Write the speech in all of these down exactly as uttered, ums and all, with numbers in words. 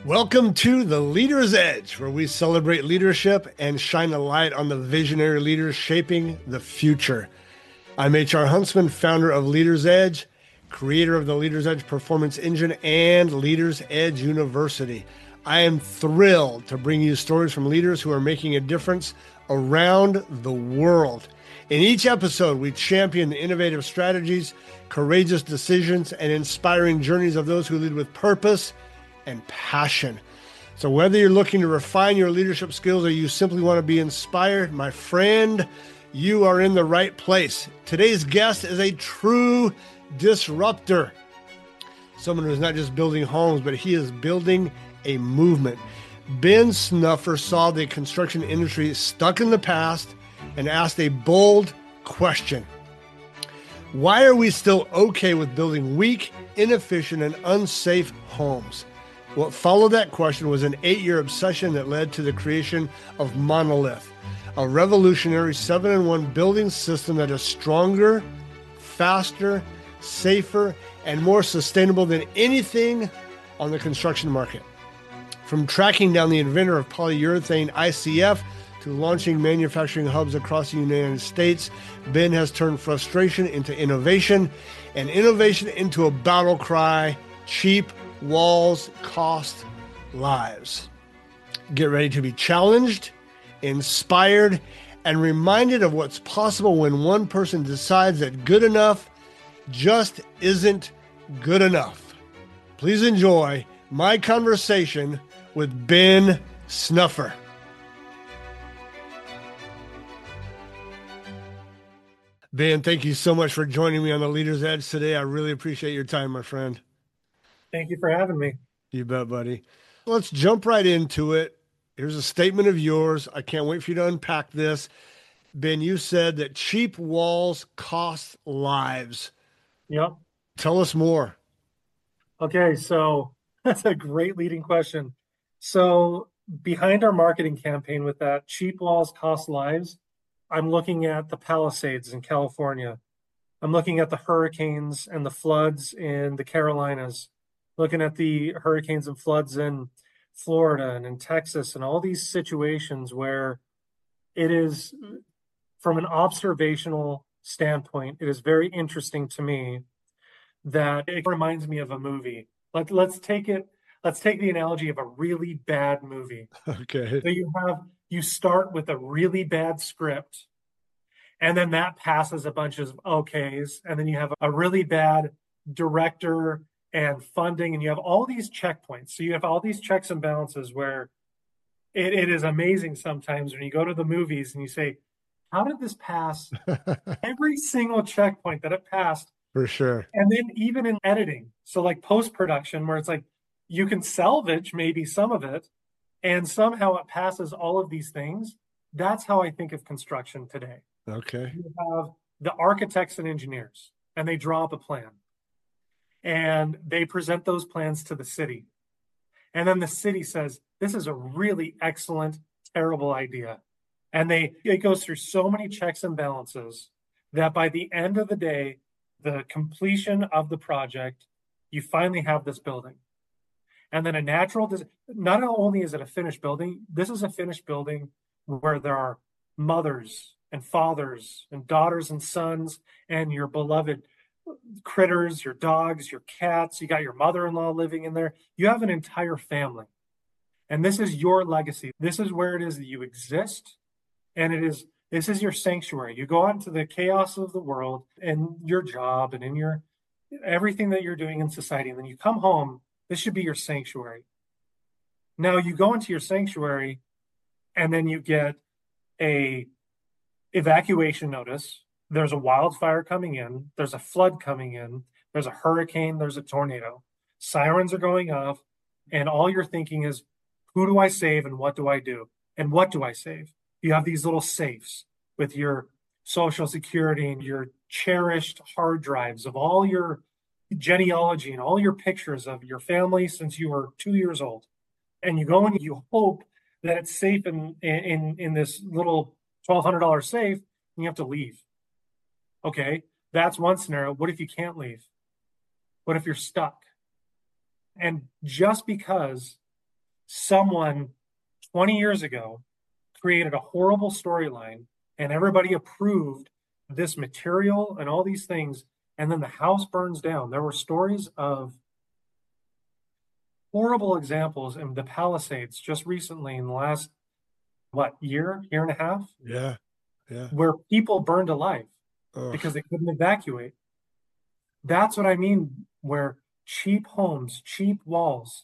Welcome to The Leader's Edge, where we celebrate leadership and shine a light on the visionary leaders shaping the future. I'm H R Huntsman, founder of Leader's Edge, creator of the Leader's Edge Performance Engine and Leader's Edge University. I am thrilled to bring you stories from leaders who are making a difference around the world. In each episode, we champion the innovative strategies, courageous decisions, and inspiring journeys of those who lead with purpose and passion. So whether you're looking to refine your leadership skills or you simply want to be inspired, my friend, you are in the right place. Today's guest is a true disruptor. Someone who's not just building homes, but he is building a movement. Ben Snuffer saw the construction industry stuck in the past and asked a bold question. Why are we still okay with building weak, inefficient, and unsafe homes? What followed that question was an eight-year obsession that led to the creation of Monolith, a revolutionary seven in one building system that is stronger, faster, safer, and more sustainable than anything on the construction market. From tracking down the inventor of polyurethane I C F to launching manufacturing hubs across the United States, Ben has turned frustration into innovation and innovation into a battle cry: cheap walls cost lives. Get ready to be challenged, inspired, and reminded of what's possible when one person decides that good enough just isn't good enough. Please enjoy my conversation with Ben Snuffer. Ben, thank you so much for joining me on the Leader's Edge today. I really appreciate your time, my friend. Thank you for having me. You bet, buddy. Let's jump right into it. Here's a statement of yours. I can't wait for you to unpack this. Ben, you said that cheap walls cost lives. Yep. Tell us more. Okay, so that's a great leading question. So behind our marketing campaign with that cheap walls cost lives, I'm looking at the Palisades in California. I'm looking at the hurricanes and the floods in the Carolinas, looking at the hurricanes and floods in Florida and in Texas and all these situations where it is, from an observational standpoint, it is very interesting to me that it reminds me of a movie. Let, let's take it, let's take the analogy of a really bad movie. Okay. So you have, you start with a really bad script, and then that passes a bunch of okays, and then you have a really bad director and funding, and you have all these checkpoints. So you have all these checks and balances where it, it is amazing sometimes when you go to the movies and you say, how did this pass every single checkpoint that it passed? For sure. And then even in editing, so like post-production, where it's like you can salvage maybe some of it, and somehow it passes all of these things. That's how I think of construction today. Okay. You have the architects and engineers, and they draw up a plan. And they present those plans to the city. And then the city says, this is a really excellent, terrible idea. And they it goes through so many checks and balances that by the end of the day, the completion of the project, you finally have this building. And then a natural, not only is it a finished building, this is a finished building where there are mothers and fathers and daughters and sons and your beloved critters, your dogs, your cats. You got your mother-in-law living in there. You have an entire family. And this is your legacy. This is where it is that you exist. And it is, this is your sanctuary. You go out into the chaos of the world and your job and in your, everything that you're doing in society. And then you come home. This should be your sanctuary. Now you go into your sanctuary and then you get a evacuation notice. There's a wildfire coming in. There's a flood coming in. There's a hurricane. There's a tornado. Sirens are going off. And all you're thinking is, who do I save and what do I do? And what do I save? You have these little safes with your social security and your cherished hard drives of all your genealogy and all your pictures of your family since you were two years old. And you go and you hope that it's safe in, in, in this little twelve hundred dollars safe, and you have to leave. Okay, that's one scenario. What if you can't leave? What if you're stuck? And just because someone twenty years ago created a horrible storyline and everybody approved this material and all these things, and then the house burns down. There were stories of horrible examples in the Palisades just recently in the last, what, year, year and a half, Yeah. Yeah. where people burned alive Ugh. because they couldn't evacuate. That's what I mean, where cheap homes, cheap walls,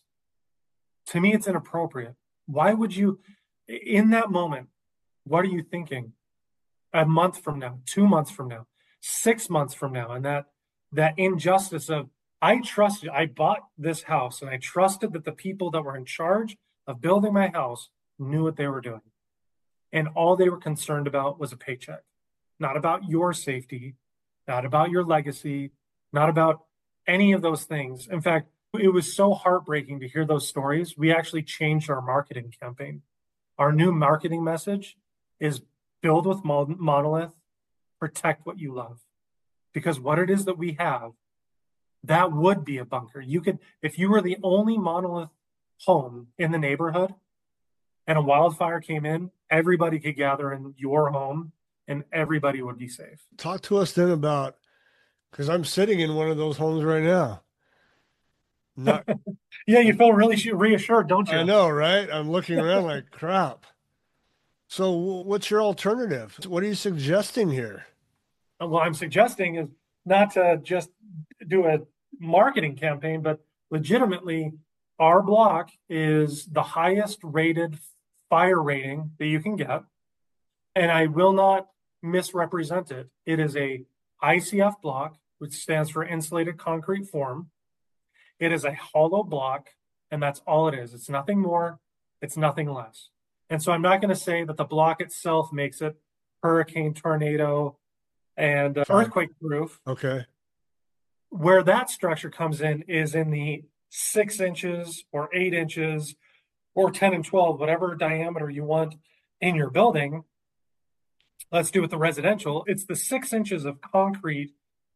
to me, it's inappropriate. Why would you, in that moment, what are you thinking? A month from now, two months from now, six months from now, and that that injustice of I trusted, I bought this house and I trusted that the people that were in charge of building my house knew what they were doing. And all they were concerned about was a paycheck, not about your safety, not about your legacy, not about any of those things. In fact, it was so heartbreaking to hear those stories. We actually changed our marketing campaign. Our new marketing message is build with Monolith, protect what you love. Because what it is that we have, that would be a bunker. You could, if you were the only Monolith home in the neighborhood and a wildfire came in, everybody could gather in your home and everybody would be safe. Talk to us then about, because I'm sitting in one of those homes right now. Not, yeah, you feel really reassured, don't you? I know, right? I'm looking around like crap. So what's your alternative? What are you suggesting here? What I'm suggesting is not to just do a marketing campaign, but legitimately, our block is the highest rated fire rating that you can get. And I will not misrepresent it. It is a I C F block, which stands for insulated concrete form. It is a hollow block, and that's all it is. It's nothing more. It's nothing less. And so I'm not going to say that the block itself makes it hurricane, tornado, and uh, earthquake proof. Okay. Where that structure comes in is in the six inches or eight inches or ten and twelve, whatever diameter you want in your building. Let's do it the residential. It's the six inches of concrete,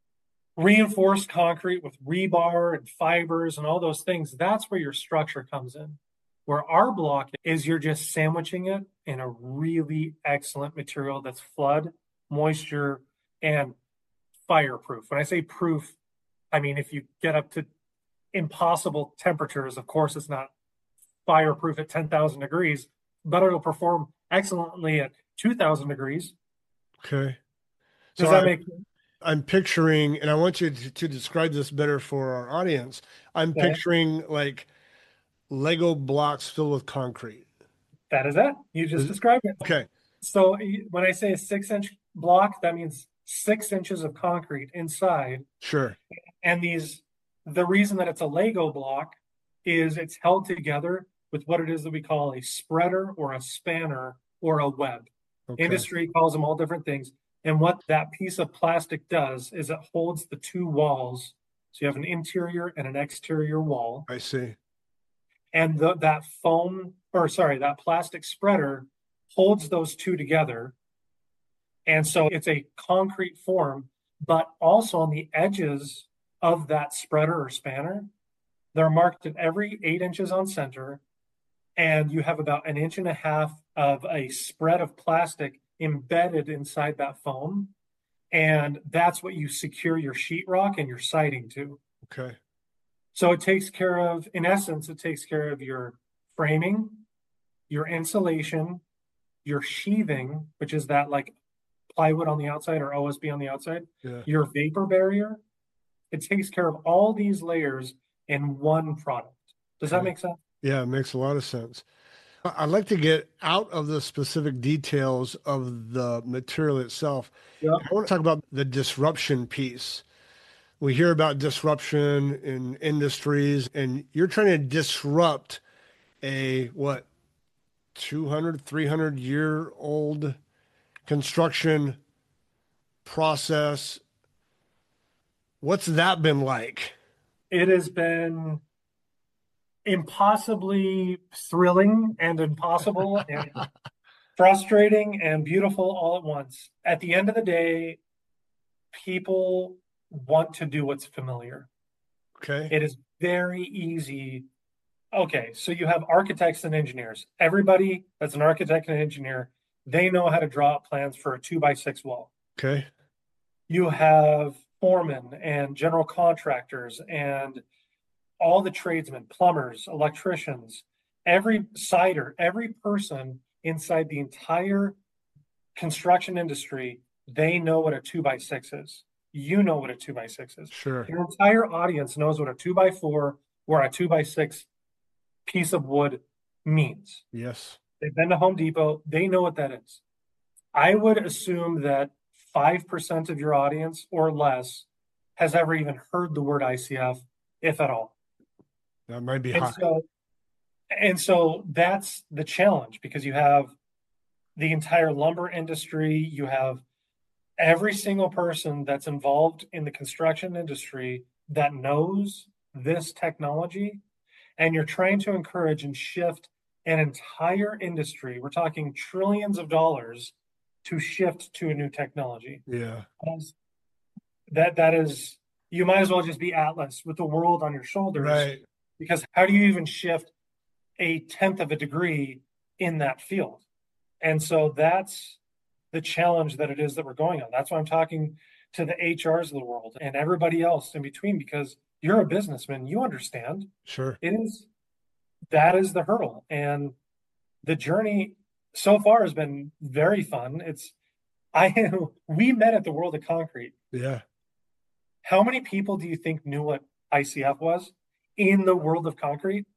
reinforced concrete with rebar and fibers and all those things. That's where your structure comes in. Where our block is, you're just sandwiching it in a really excellent material that's flood, moisture, and fireproof. When I say proof, I mean, if you get up to impossible temperatures, of course, it's not fireproof at ten thousand degrees, but it'll perform excellently at two thousand degrees. Okay. Does so that I, make I'm picturing, and I want you to, to describe this better for our audience. I'm okay. picturing like Lego blocks filled with concrete. That is it. You just Is, described it. Okay. So when I say a six inch block, that means six inches of concrete inside. Sure. And these, the reason that it's a Lego block is it's held together with what it is that we call a spreader or a spanner or a web. Okay. Industry calls them all different things. And what that piece of plastic does is it holds the two walls. So you have an interior and an exterior wall. I see. And the, that foam, or sorry, that plastic spreader holds those two together. And so it's a concrete form, but also on the edges of that spreader or spanner, they're marked at every eight inches on center. And you have about an inch and a half of a spread of plastic embedded inside that foam. And that's what you secure your sheetrock and your siding to. Okay. So it takes care of, in essence, it takes care of your framing, your insulation, your sheathing, which is that like plywood on the outside or O S B on the outside, yeah. Your vapor barrier. It takes care of all these layers in one product. Does okay. that make sense? Yeah, it makes a lot of sense. I'd like to get out of the specific details of the material itself. Yeah. I want to talk about the disruption piece. We hear about disruption in industries, and you're trying to disrupt a, what, two hundred, three hundred year old construction process. What's that been like? It has been impossibly thrilling and impossible and frustrating and beautiful all at once. At the end of the day, people want to do what's familiar. Okay. It is very easy Okay, so you have architects and engineers. Everybody that's an architect and engineer, they know how to draw up plans for a two by six wall. Okay. You have foremen and general contractors and all the tradesmen, plumbers, electricians, every sider, every person inside the entire construction industry, they know what a two by six is. You know what a two by six is. Sure. Your entire audience knows what a two by four or a two by six piece of wood means. Yes. They've been to Home Depot, they know what that is. I would assume that five percent of your audience or less has ever even heard the word I C F, if at all. That might be And high. so, and so that's the challenge because you have the entire lumber industry, you have every single person that's involved in the construction industry that knows this technology, and you're trying to encourage and shift an entire industry. We're talking trillions of dollars to shift to a new technology. Yeah. That that is, you might as well just be Atlas with the world on your shoulders, Right. because how do you even shift a tenth of a degree in that field? And so that's the challenge that it is that we're going on. That's why I'm talking to the H Rs of the world and everybody else in between, because you're a businessman, you understand Sure. it is that is the hurdle. And the journey so far has been very fun. It's I we met at the World of Concrete. Yeah. How many people do you think knew what I C F was in the World of Concrete?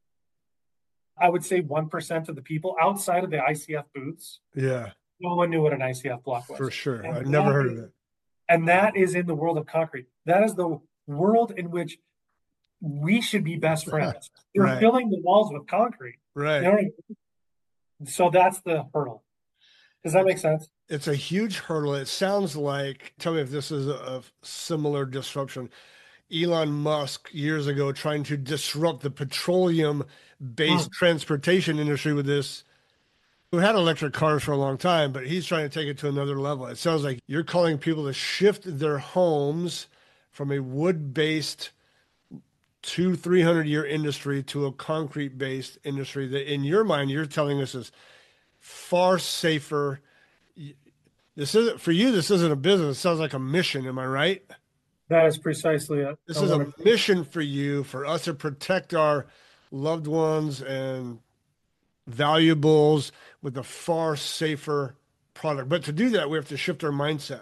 I would say one percent of the people outside of the I C F booths, Yeah. no one knew what an I C F block For was. sure. And I've never that heard of is, it. and that is in the World of Concrete. That is the world in which we should be best friends. You're Right. filling the walls with concrete. You Right. know what I mean? So that's the hurdle. Does that make sense? It's a huge hurdle. It sounds like, tell me if this is a, a similar disruption. Elon Musk years ago trying to disrupt the petroleum-based Mm. transportation industry with this, who had electric cars for a long time, but he's trying to take it to another level. It sounds like you're calling people to shift their homes from a wood-based two, three hundred year industry to a concrete-based industry that, in your mind, you're telling us is far safer. This isn't for you. This isn't a business. It sounds like a mission. Am I right? That is precisely it. This I is want a to, mission for you, for us to protect our loved ones and valuables with a far safer product. But to do that, we have to shift our mindset.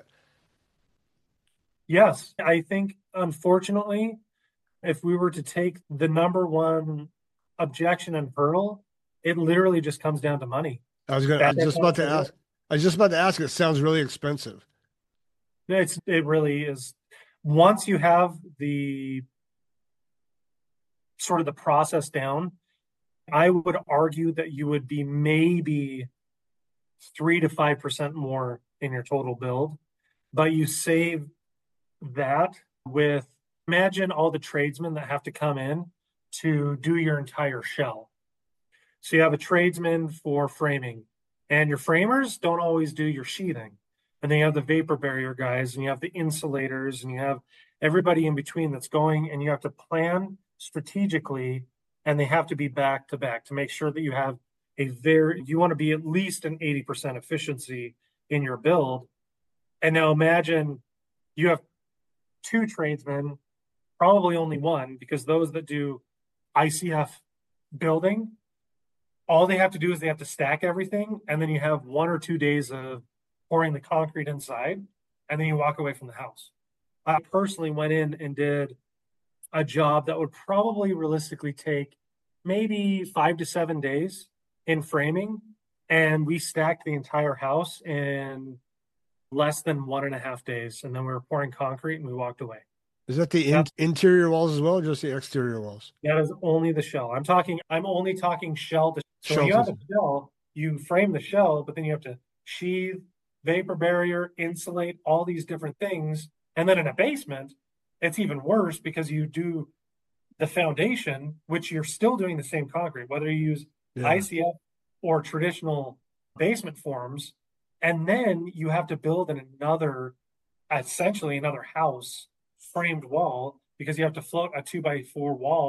yes, I think unfortunately, if we were to take the number one objection and hurdle, it literally just comes down to money. I was gonna, I That was just about to technology, ask. I was just about to ask. It sounds really expensive. it's it really is. Once you have the sort of the process down, I would argue that you would be maybe three to five percent more in your total build, but you save that with, imagine all the tradesmen that have to come in to do your entire shell. So you have a tradesman for framing, and your framers don't always do your sheathing. And then you have the vapor barrier guys, and you have the insulators, and you have everybody in between that's going, and you have to plan strategically, and they have to be back to back to make sure that you have a very, you want to be at least an eighty percent efficiency in your build. And now imagine you have two tradesmen, probably only one, because those that do I C F building, all they have to do is they have to stack everything, and then you have one or two days of pouring the concrete inside, and then you walk away from the house. I personally went in and did a job that would probably realistically take maybe five to seven days in framing, and we stacked the entire house in less than one and a half days, and then we were pouring concrete and we walked away. Is that the in That, interior walls as well, or just the exterior walls? that is only the shell. I'm talking, I'm only talking shell to, so when you have Shelters. a shell, you frame the shell, but then you have to sheathe, vapor barrier, insulate, all these different things. And then in a basement, it's even worse because you do the foundation, which you're still doing the same concrete, whether you use Yeah. I C F or traditional basement forms. And then you have to build in another, essentially another house framed wall, because you have to float a two by four wall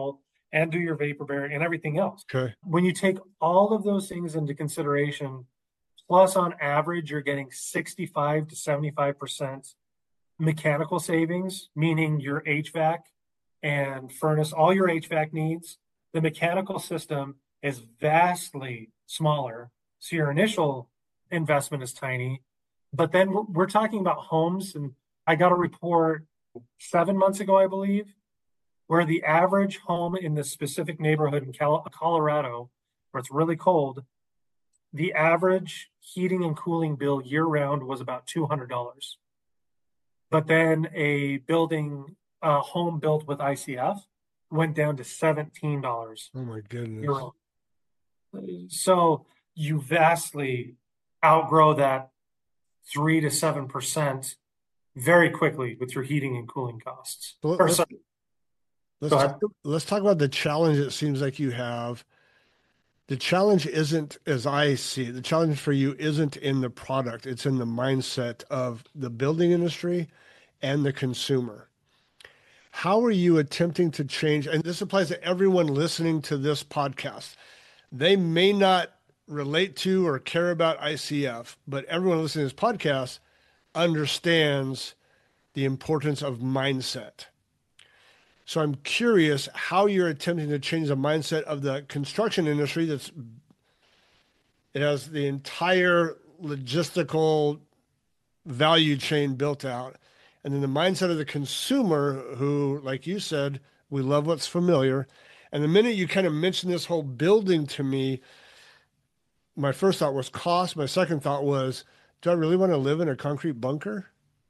and do your vapor bearing and everything else. Okay. When you take all of those things into consideration, plus on average, you're getting sixty-five to seventy-five percent mechanical savings, meaning your H V A C and furnace, all your H V A C needs. The mechanical system is vastly smaller. So your initial investment is tiny. But then we're, we're talking about homes. And I got a report seven months ago, I believe, where the average home in this specific neighborhood in Colorado, where it's really cold, the average heating and cooling bill year round was about two hundred dollars. But then a building, a home built with I C F went down to seventeen dollars. Oh my goodness. Year round. So you vastly outgrow that three to seven percent very quickly with your heating and cooling costs. So Or, let's, sorry, let's, go ahead. talk, let's talk about the challenge it seems like you have. The challenge isn't, as I see it, the challenge for you isn't in the product. It's in the mindset of the building industry and the consumer. How are you attempting to change? And this applies to everyone listening to this podcast. They may not relate to or care about I C F, but everyone listening to this podcast understands the importance of mindset. So I'm curious how you're attempting to change the mindset of the construction industry that's it has the entire logistical value chain built out. And then the mindset of the consumer who, like you said, we love what's familiar. And the minute you kind of mentioned this whole building to me, my first thought was cost. My second thought was, do I really want to live in a concrete bunker?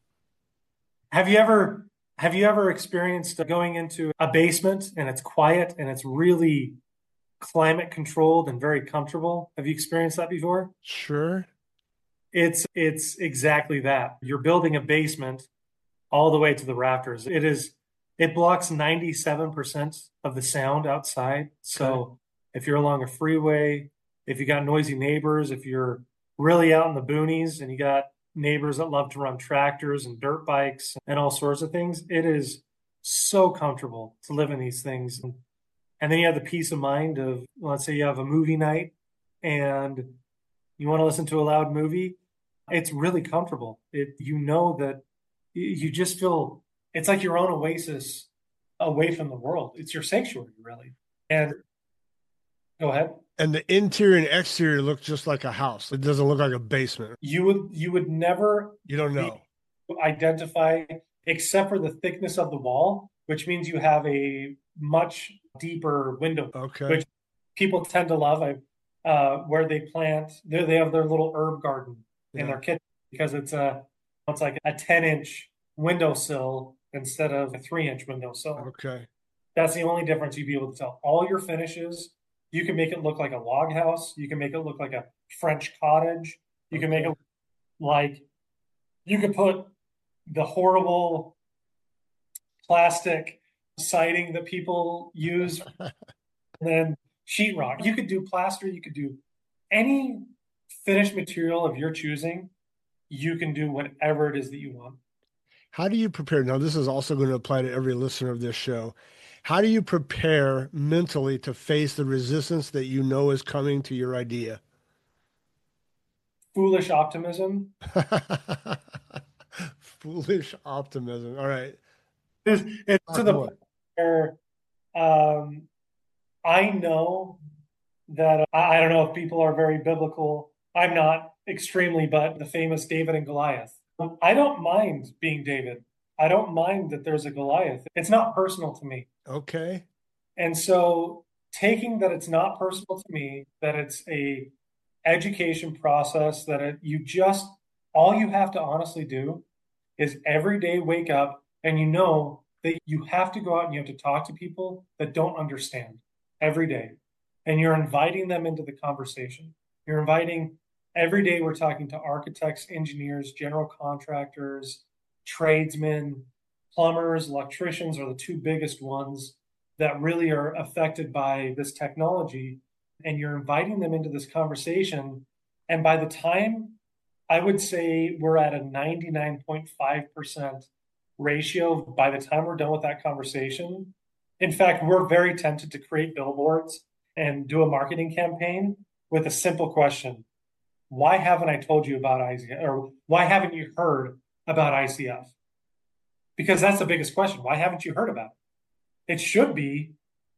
Have you ever have you ever experienced going into a basement and it's quiet and it's really climate controlled and very comfortable? Have you experienced that before? Sure. It's it's exactly that. You're building a basement all the way to the rafters. It is it blocks ninety-seven percent of the sound outside. So Okay. if you're along a freeway, if you got noisy neighbors, if you're really out in the boonies and you got neighbors that love to run tractors and dirt bikes and all sorts of things, it is so comfortable to live in these things. And, and then you have the peace of mind of, let's say you have a movie night and you want to listen to a loud movie. It's really comfortable. It, you know that you just feel it's like your own oasis away from the world. It's your sanctuary, really. And go ahead. And the interior and exterior look just like a house. It doesn't look like a basement. You would you would never You don't know. identify except for the thickness of the wall, which means you have a much deeper window, Okay. which people tend to love. I, uh, where they plant, they they have their little herb garden in Yeah. their kitchen because it's a it's like a ten inch windowsill instead of a three inch windowsill. Okay. That's the only difference you'd be able to tell. All your finishes, you can make it look like a log house. You can make it look like a French cottage. You can make it like you could put the horrible plastic siding that people use, and then sheetrock. You could do plaster. You could do any finished material of your choosing. You can do whatever it is that you want. How do you prepare? Now, this is also going to apply to every listener of this show. How do you prepare mentally to face the resistance that you know is coming to your idea? Foolish optimism. Foolish optimism. All right. It's, it's to Talk the more. point where um, I know that I, I don't know if people are very biblical. I'm not extremely, but the famous David and Goliath. I don't mind being David. I don't mind that there's a Goliath. It's not personal to me. Okay. And so taking that it's not personal to me, that it's a education process, that it, you just, all you have to honestly do is every day wake up and you know that you have to go out and you have to talk to people that don't understand every day. And you're inviting them into the conversation. You're inviting, every day we're talking to architects, engineers, general contractors, tradesmen, plumbers, electricians are the two biggest ones that really are affected by this technology. And you're inviting them into this conversation. And by the time, I would say we're at a ninety-nine point five percent ratio, by the time we're done with that conversation, In fact, we're very tempted to create billboards and do a marketing campaign with a simple question. Why haven't I told you about I C F? Or why haven't you heard about I C F? Because that's the biggest question. Why haven't you heard about it? It should be,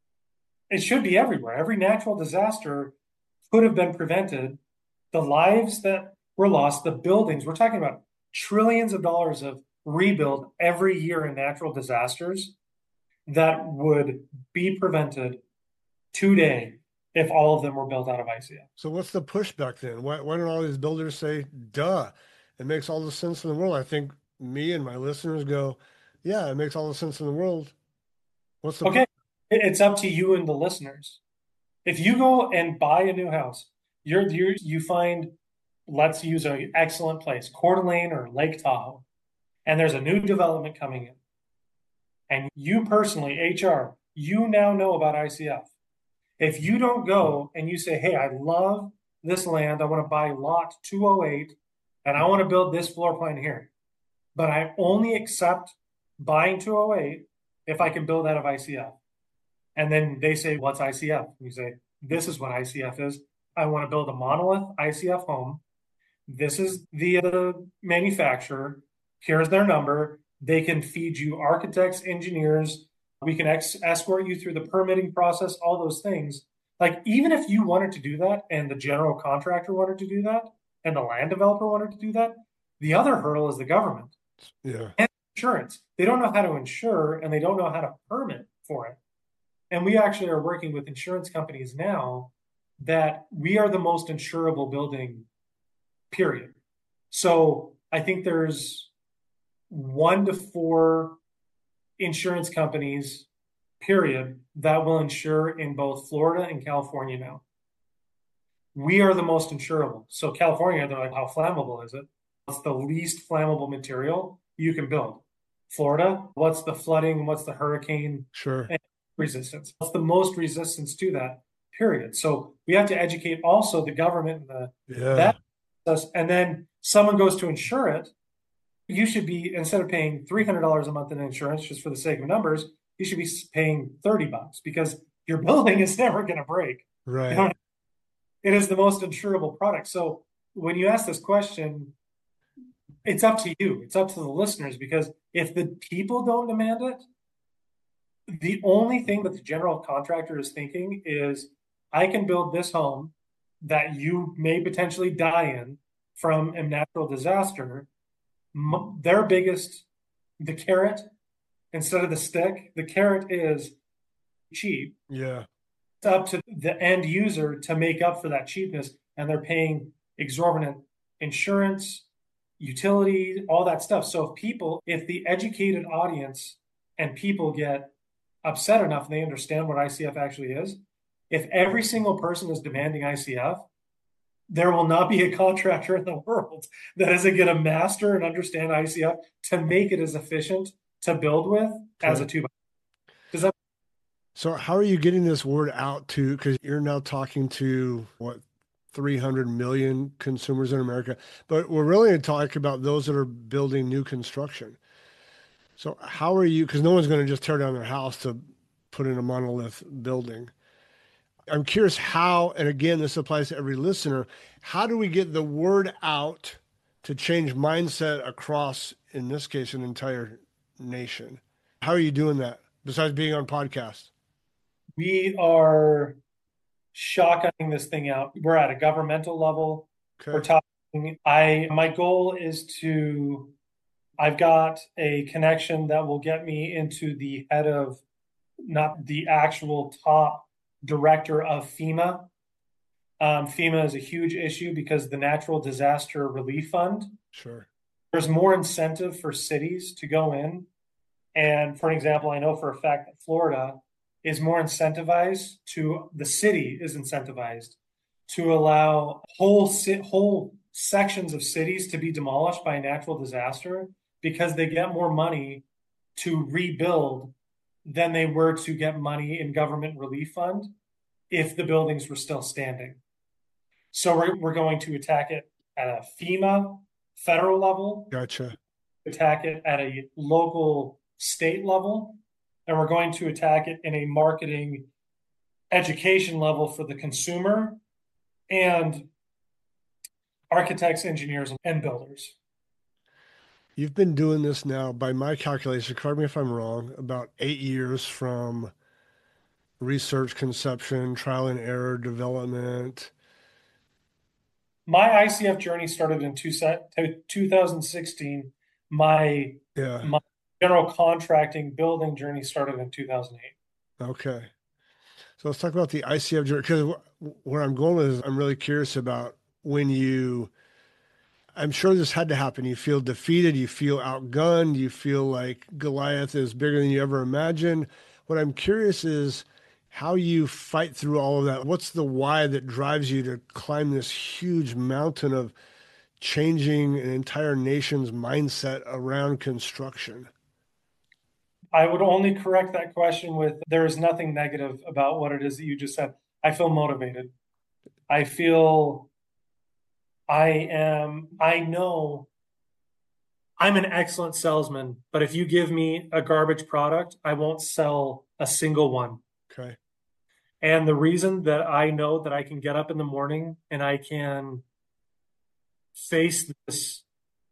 it should be everywhere. Every natural disaster could have been prevented. The lives that were lost, the buildings, we're talking about trillions of dollars of rebuild every year in natural disasters that would be prevented today if all of them were built out of I C F. So what's the pushback then? Why, why don't all these builders say, duh, it makes all the sense in the world? I think me and my listeners go, yeah, it makes all the sense in the world. What's the Okay, it's up to you and the listeners. If you go and buy a new house, you're, you you find, let's use an excellent place, Coeur d'Alene or Lake Tahoe, and there's a new development coming in, and you personally, H R, you now know about I C F. If you don't go and you say, hey, I love this land, I want to buy lot two oh eight, and I want to build this floor plan here, but I only accept buying two oh eight if I can build out of I C F. And then they say, what's I C F? And you say, this is what I C F is. I want to build a monolith I C F home. This is the, the manufacturer. Here's their number. They can feed you architects, engineers. We can ex- escort you through the permitting process, all those things. Like, even if you wanted to do that and the general contractor wanted to do that and the land developer wanted to do that, the other hurdle is the government. Yeah. And insurance. They don't know how to insure and they don't know how to permit for it. And we actually are working with insurance companies now that we are the most insurable building, period. So I think there's one to four insurance companies, period, that will insure in both Florida and California now. We are the most insurable. So California, they're like, how flammable is it? What's the least flammable material you can build? Florida, what's the flooding? What's the hurricane Sure. resistance? What's the most resistance to that, period? So we have to educate also the government and the Yeah. that process. And then someone goes to insure it. You should be, instead of paying three hundred dollars a month in insurance, just for the sake of numbers, you should be paying thirty bucks because your building is never going to break. Right. You know, it is the most insurable product. So when you ask this question, it's up to you. It's up to the listeners, because if the people don't demand it, the only thing that the general contractor is thinking is, I can build this home that you may potentially die in from a natural disaster. Their biggest, the carrot instead of the stick, the carrot is cheap. Yeah. It's up to the end user to make up for that cheapness, and they're paying exorbitant insurance, utilities, all that stuff. So if people, if the educated audience and people get upset enough and they understand what I C F actually is, if every single person is demanding I C F, there will not be a contractor in the world that isn't going to master and understand I C F to make it as efficient to build with as a two by. Does that? So how are you getting this word out to, because you're now talking to what, three hundred million consumers in America, but we're really talking about those that are building new construction. So how are you, because no one's going to just tear down their house to put in a monolith building. I'm curious how, and again, this applies to every listener, how do we get the word out to change mindset across, in this case, an entire nation? How are you doing that besides being on podcasts? We are shotgunning this thing out. We're at a governmental level. Okay. We're talking, I, my goal is to, I've got a connection that will get me into the head of, not the actual top director of FEMA. Um, FEMA is a huge issue because the Natural Disaster Relief Fund. Sure. There's more incentive for cities to go in. And for an example, I know for a fact that Florida is more incentivized to, the city is incentivized to allow whole whole sections of cities to be demolished by a natural disaster because they get more money to rebuild than they were to get money in government relief fund if the buildings were still standing. So we're, we're going to attack it at a FEMA federal level. Gotcha. Attack it at a local state level. and we're going to attack it in a marketing education level for the consumer and architects, engineers, and builders. You've been doing this now, by my calculation, correct me if I'm wrong, about eight years from research, conception, trial and error, development. My I C F journey started in two, two thousand sixteen. My Yeah. my general contracting building journey started in two thousand eight. Okay. So let's talk about the I C F journey, because where I'm going with is I'm really curious about when you, I'm sure this had to happen. You feel defeated, you feel outgunned, you feel like Goliath is bigger than you ever imagined. What I'm curious is how you fight through all of that. What's the why that drives you to climb this huge mountain of changing an entire nation's mindset around construction? I would only correct that question with there is nothing negative about what it is that you just said. I feel motivated. I feel I am, I know I'm an excellent salesman, but if you give me a garbage product, I won't sell a single one. Okay. And the reason that I know that I can get up in the morning and I can face this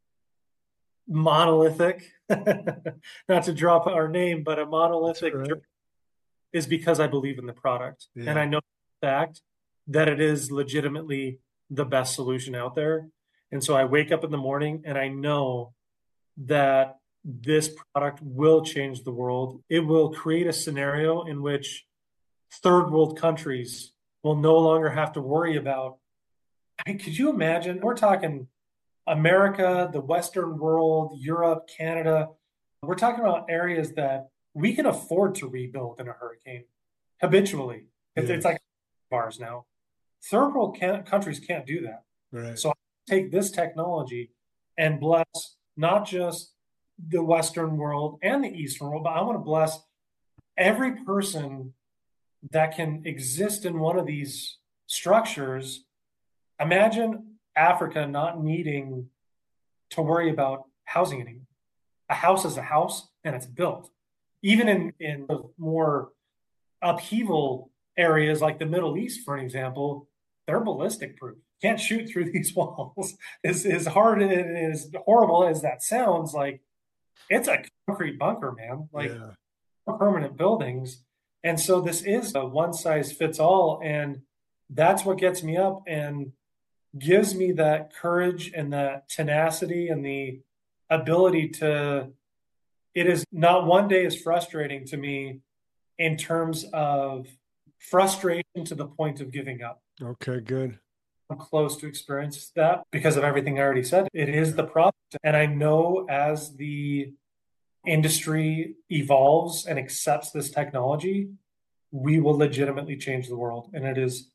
monolithic, not to drop our name, but a monolithic right. is because I believe in the product. Yeah. And I know the fact that it is legitimately the best solution out there. And so I wake up in the morning and I know that this product will change the world. It will create a scenario in which third world countries will no longer have to worry about. I mean, could you imagine? We're talking America, the Western world, Europe, Canada. We're talking about areas that we can afford to rebuild in a hurricane habitually. It's, yes. it's like bars now. Third world can, countries can't do that. Right. So I take this technology and bless not just the Western world and the Eastern world, but I want to bless every person that can exist in one of these structures. Imagine Africa not needing to worry about housing anymore. A house is a house and it's built. Even in, in more upheaval areas like the Middle East, for an example, they're ballistic proof. Can't shoot through these walls. As, as hard and as horrible as that sounds, like it's a concrete bunker, man. Like yeah. permanent buildings. And so this is a one size fits all. And that's what gets me up and gives me that courage and that tenacity and the ability to, it is not one day is frustrating to me in terms of frustration to the point of giving up. Okay, good. I'm close to experience that because of everything I already said. It is the product. And I know as the industry evolves and accepts this technology, we will legitimately change the world. And it is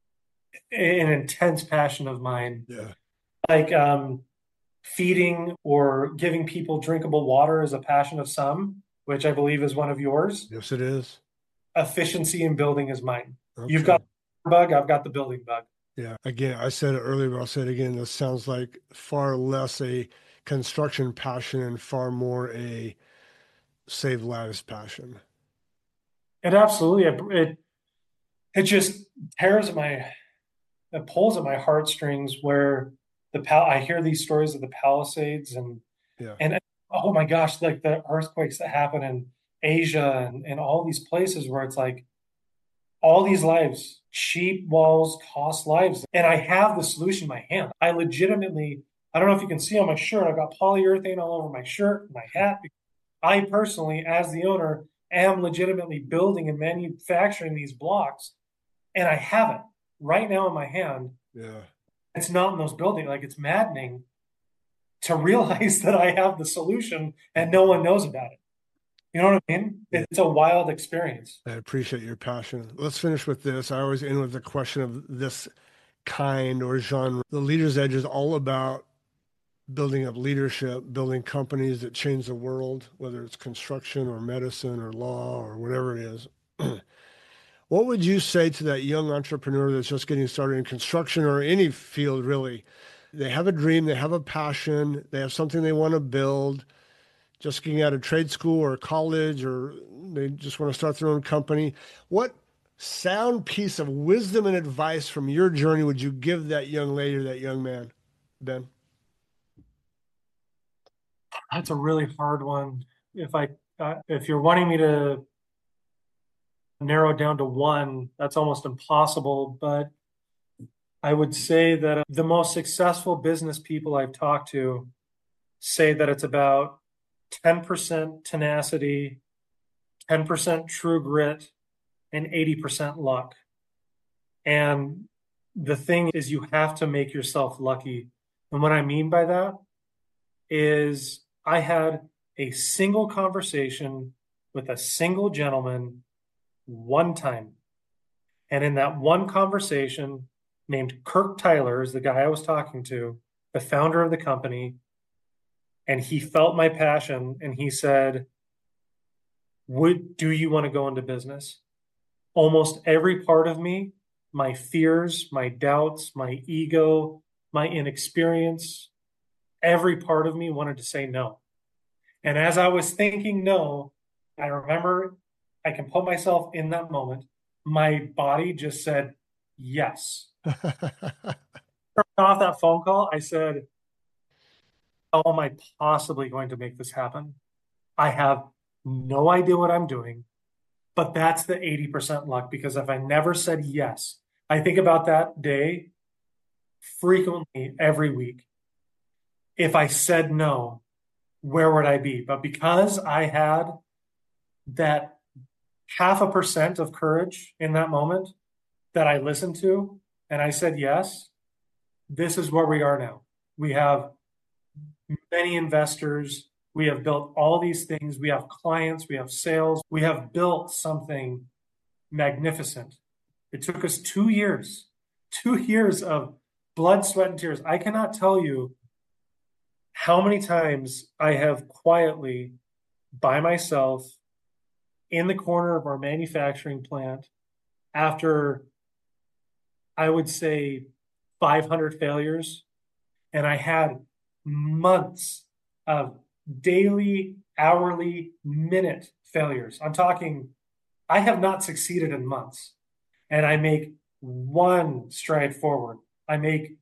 an intense passion of mine. Yeah. Like um, feeding or giving people drinkable water is a passion of some, which I believe is one of yours. Yes, it is. Efficiency in building is mine. Okay. You've got the bug, I've got the building bug. Yeah. Again, I said it earlier, but I'll say it again. This sounds like far less a construction passion and far more a save lives passion. It absolutely, it, it, it just tears at my, it pulls at my heartstrings where the pal I hear these stories of the Palisades and, yeah. and oh my gosh, like the earthquakes that happen in Asia and, and all these places where it's like all these lives, cheap walls cost lives. And I have the solution in my hand. I legitimately, I don't know if you can see on my shirt, I've got polyurethane all over my shirt, my hat. I personally, as the owner, am legitimately building and manufacturing these blocks. And I have it right now in my hand. Yeah. It's not in those buildings. Like it's maddening to realize that I have the solution and no one knows about it. You know what I mean? It's a wild experience. I appreciate your passion. Let's finish with this. I always end with a question of this kind or genre. The Leader's Edge is all about building up leadership, building companies that change the world, whether it's construction or medicine or law or whatever it is. What would you say to that young entrepreneur that's just getting started in construction or any field, really? They have a dream, they have a passion, they have something they want to build. just getting out of trade school or college, or they just want to start their own company. What sound piece of wisdom and advice from your journey would you give that young lady or that young man, Ben? That's a really hard one. If I uh, if you're wanting me to narrow it down to one, that's almost impossible. But I would say that uh, the most successful business people I've talked to say that it's about ten percent tenacity, ten percent true grit, and eighty percent luck. And the thing is, you have to make yourself lucky. And what I mean by that is, I had a single conversation with a single gentleman one time. And in that one conversation, named Kirk Tyler is the guy I was talking to, the founder of the company. And he felt my passion and he said, Would do you want to go into business? Almost every part of me, my fears, my doubts, my ego, my inexperience, every part of me wanted to say no. And as I was thinking no, I remember, I can put myself in that moment. My body just said yes. Off that phone call, I said, how am I possibly going to make this happen? I have no idea what I'm doing, but that's the eighty percent luck, because if I never said yes, I think about that day frequently every week. If I said no, where would I be? But because I had that half a percent of courage in that moment that I listened to and I said yes, this is where we are now. We have many investors. We have built all these things. We have clients. We have sales. We have built something magnificent. It took us two years, two years of blood, sweat, and tears. I cannot tell you how many times I have quietly, by myself, in the corner of our manufacturing plant, after, I would say, five hundred failures, and I had months of daily, hourly, minute failures. I'm talking, I have not succeeded in months. And I make one stride forward. I make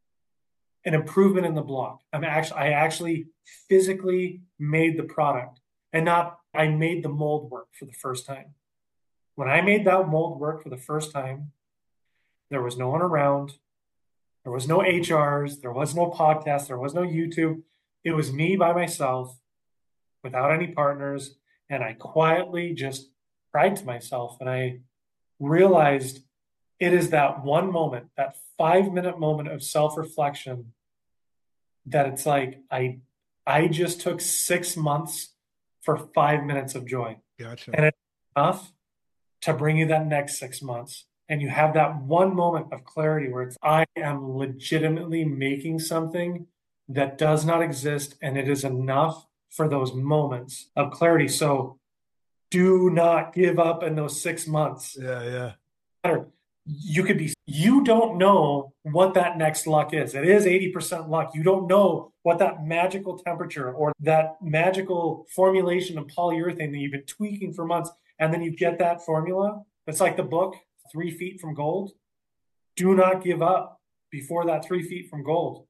an improvement in the block. I'm actually, I actually physically made the product, and not, I made the mold work for the first time. When I made that mold work for the first time, there was no one around. There was no H Rs. There was no podcast. There was no YouTube. It was me by myself without any partners. And I quietly just cried to myself. And I realized it is that one moment, that five minute moment of self-reflection, that it's like, I, I just took six months for five minutes of joy. Gotcha. And it's enough to bring you that next six months. And you have that one moment of clarity where it's, I am legitimately making something that does not exist. And it is enough for those moments of clarity. So do not give up in those six months. Yeah, yeah. You could be, you don't know what that next luck is. It is eighty percent luck. You don't know what that magical temperature or that magical formulation of polyurethane that you've been tweaking for months. And then you get that formula. It's like the book, Three Feet from Gold. Do not give up before that three feet from gold.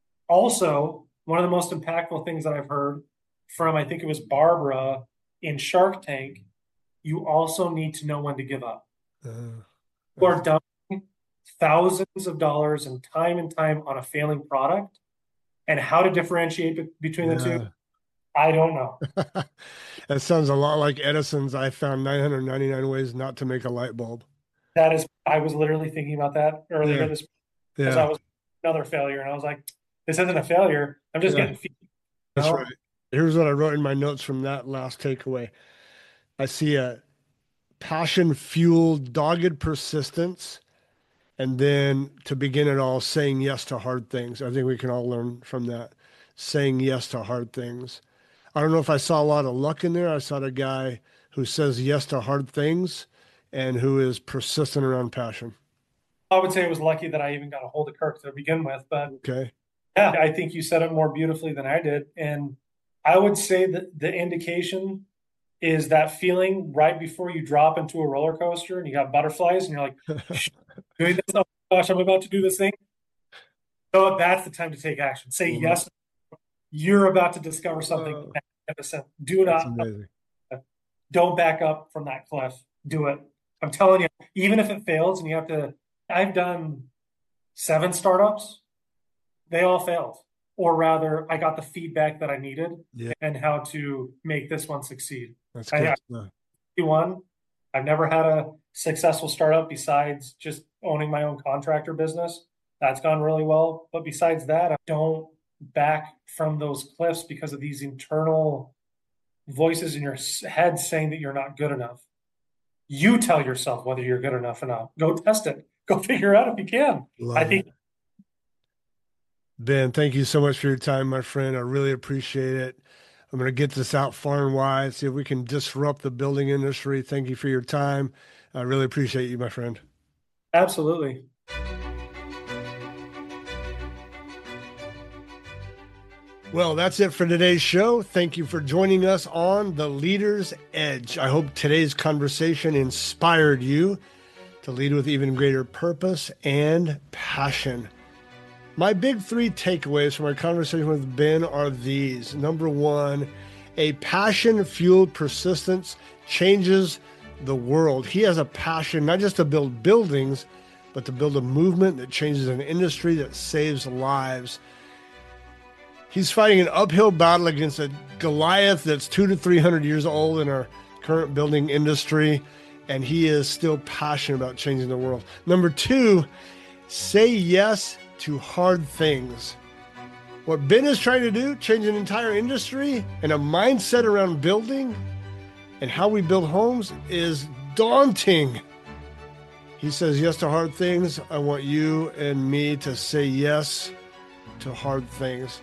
Also, one of the most impactful things that I've heard from, I think it was Barbara in Shark Tank, you also need to know when to give up. Uh, you are dumping thousands of dollars and time and time on a failing product, and how to differentiate be- between yeah. the two, I don't know. That sounds a lot like Edison's I found nine hundred ninety-nine ways not to make a light bulb. That is, I was literally thinking about that earlier yeah. this because yeah. I was another failure, and I was like, this isn't a failure. I'm just yeah. getting feedback. That's right. Here's what I wrote in my notes from that last takeaway. I see a passion-fueled, dogged persistence, and then to begin it all, saying yes to hard things. I think we can all learn from that, saying yes to hard things. I don't know if I saw a lot of luck in there. I saw a guy who says yes to hard things and who is persistent around passion. I would say it was lucky that I even got a hold of Kirk to begin with, but okay. yeah, I think you said it more beautifully than I did. And I would say that the indication is that feeling right before you drop into a roller coaster and you got butterflies and you're like, doing this, oh my gosh, I'm about to do this thing. So that's the time to take action. Say Mhm. yes. You're about to discover something Oh, magnificent. Do that's not, amazing. don't back up from that cliff. Do it. I'm telling you, even if it fails and you have to, I've done seven startups, they all failed. Or rather, I got the feedback that I needed Yeah, and how to make this one succeed. that's I, good I stuff. one, I've never had a successful startup besides just owning my own contractor business. That's gone really well. But besides that, I don't back from those cliffs because of these internal voices in your head saying that you're not good enough. You tell yourself whether you're good enough or not. Go test it. Go figure out if you can. Love I it. think Ben, thank you so much for your time, my friend. I really appreciate it. I'm going to get this out far and wide, see if we can disrupt the building industry. Thank you for your time. I really appreciate you, my friend. absolutely. Well, that's it for today's show. Thank you for joining us on The Leader's Edge. I hope today's conversation inspired you to lead with even greater purpose and passion. My big three takeaways from our conversation with Ben are these. Number one, a passion-fueled persistence changes the world. He has a passion not just to build buildings, but to build a movement that changes an industry that saves lives. He's fighting an uphill battle against a Goliath that's two to three hundred years old in our current building industry, and he is still passionate about changing the world. Number two, say yes to hard things. What Ben is trying to do, change an entire industry and a mindset around building and how we build homes, is daunting. He says yes to hard things. I want you and me to say yes to hard things.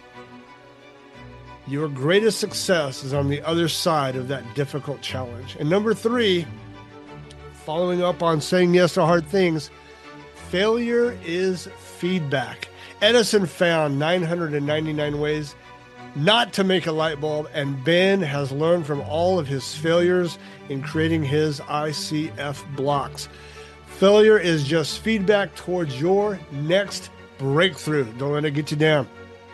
Your greatest success is on the other side of that difficult challenge. And number three, following up on saying yes to hard things, failure is feedback. Edison found nine hundred ninety-nine ways not to make a light bulb, and Ben has learned from all of his failures in creating his I C F blocks. Failure is just feedback towards your next breakthrough. Don't let it get you down.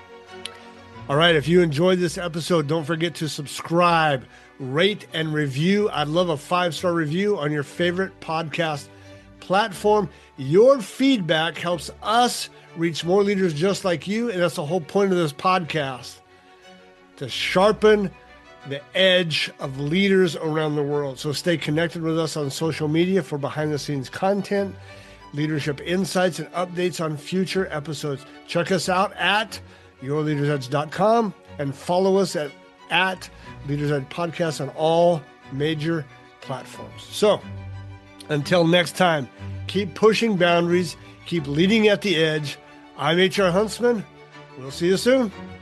All right, if you enjoyed this episode, don't forget to subscribe, rate, and review. I'd love a five-star review on your favorite podcast platform. Your feedback helps us reach more leaders just like you, and that's the whole point of this podcast, to sharpen the edge of leaders around the world. So stay connected with us on social media for behind-the-scenes content, leadership insights, and updates on future episodes. Check us out at your leaders edge dot com and follow us at, at Leaders Edge Podcast on all major platforms. So until next time, keep pushing boundaries, keep leading at the edge. I'm H R Huntsman. We'll see you soon.